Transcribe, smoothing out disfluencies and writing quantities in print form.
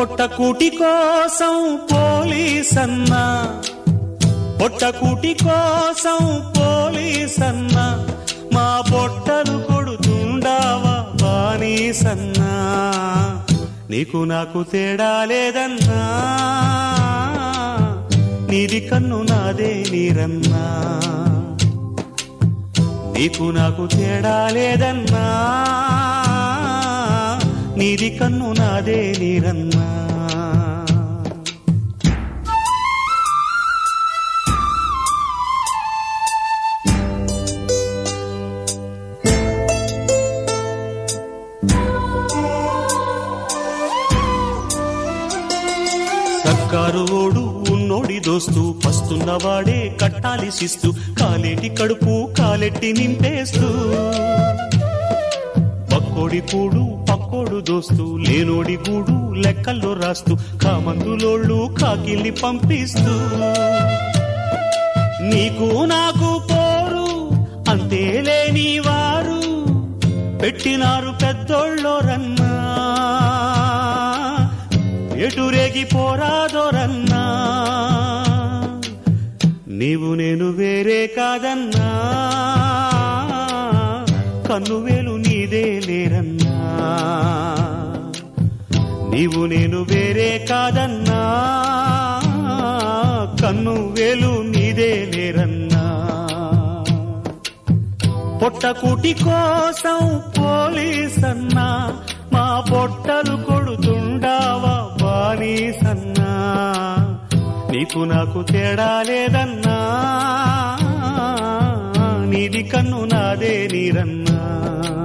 పొట్టకూటి కోసం పోలీసన్నా, పొట్టకూటి కోసం పోలీసన్నా, మా పొట్టలు కొడుతుండావా బానిసన్నా, నీకు నాకు తేడా లేదన్నా, నీది కన్ను నాదే నీరన్నా, నీకు నాకు తేడా లేదన్నా, నీది కన్ను నాదే నీరన్నా. సర్కారు ఓడు ఉన్నోడి దోస్తూ, పస్తున్నవాడే కట్టాలి శిస్తూ, కాలేటి కడుపు కాలెట్టి నింపేస్తూ, పక్కోడి కూడు పక్కోడు దోస్తూ, లేనోడి గూడు లెక్కల్లో రాస్తూ, కామందులోళ్ళు కాకిల్ని పంపిస్తూ, నీకు నాకు పోరు అంతే లేని వారు పెట్టినారు పెద్దోళ్ళోరన్నా, ఎటురేగి పోరాదోరన్నా, నీవు నేను వేరే కాదన్నా, కన్నువేలు నీదే లేరన్నా, నీవు నేను వేరే కాదన్నా, కన్నువేలు నీదే లేరన్నా. పొట్టకూటి కోసం పోలీసన్నా, మా పొట్టలు కొడుతుండావా బానిసన్నా, నీకు నాకు తేడా లేదన్నా, నీది కన్ను నాదే నీరన్నా.